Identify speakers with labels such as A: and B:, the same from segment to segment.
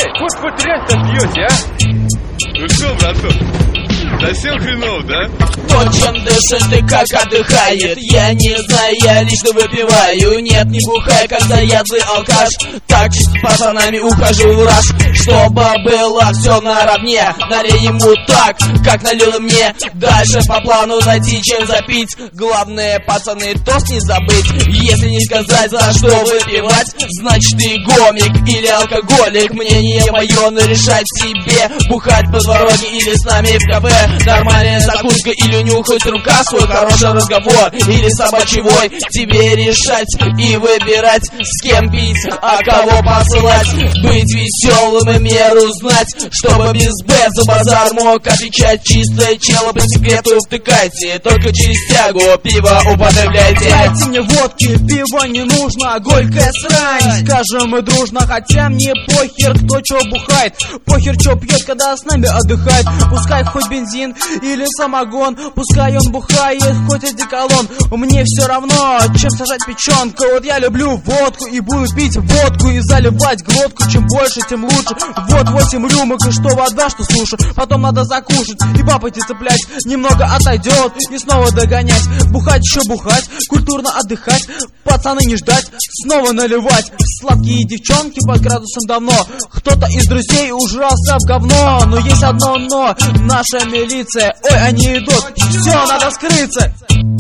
A: Эй, вот реально там пьете, а?
B: Ну что, браток, совсем хреново, да?
C: То, чем дышит и как отдыхает, я не знаю, я лично выпиваю. Нет, не бухай, когда я злый алкаш. Так с пацанами ухожу в раш, чтобы было все наравне. Налей ему так, как налил мне. Дальше по плану найти, чем запить. Главное, пацаны, тост не забыть. Если не сказать, за что выпивать, значит ты гомик или алкоголик. Мнение мое, но решать себе. Бухать по дороге или с нами в кафе. Нормальная закуска или нюхать рука свой. Хороший разговор или собачий вой. Тебе решать и выбирать, с кем пить, а кого посылать. Быть веселым и меру знать, чтобы без Б за базар мог отвечать. Чистое чело по секрету втыкайте, только через тягу пиво употребляйте.
D: Дайте мне водки, пива не нужно, горькая срань. Скажем мы дружно, хотя мне похер, кто чё бухает. Похер, чё пьет, когда с нами отдыхает. Пускай хоть бензин или самогон, пускай он бухает, хоть одеколон. Мне все равно, чем сажать печенку. Вот я люблю водку и буду пить водку и заливать глотку. Чем больше, тем лучше. Вот 8 рюмок, и что вода, что суша. Потом надо закушать и папати цеплять. Немного отойдет и снова догонять. Бухать еще бухать, культурно отдыхать. Пацаны не ждать, снова наливать. Сладкие девчонки под градусом давно. Кто-то из друзей ужрался в говно. Но есть одно но, наша милиция. Ой, они идут, все, надо скрыться.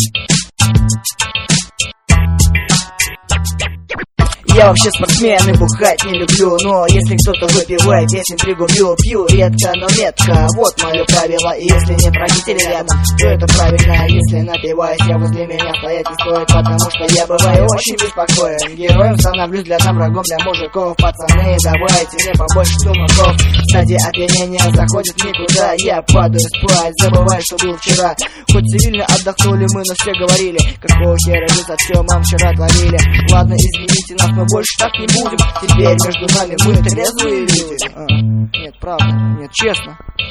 E: Я вообще спортсмен и бухать не люблю, но если кто-то выпивает, я с интригу пью редко, но метко. Вот мое правило, и если нет родителей рядом, то это правильно. Если напиваюсь, я возле меня стоять не стоит, потому что я бываю очень беспокоен. Героем становлюсь для там, врагом для мужиков. Пацаны, давайте мне побольше тумаков. Стадия опьянения заходит никуда, я падаю спать, забываю, что был вчера. Хоть цивильно отдохнули мы, но все говорили, какого хера вы за все мам вчера творили. Ладно, извините нас, мы больше так не будем. Теперь между нами мы трезвые люди. Нет, правда, нет, честно.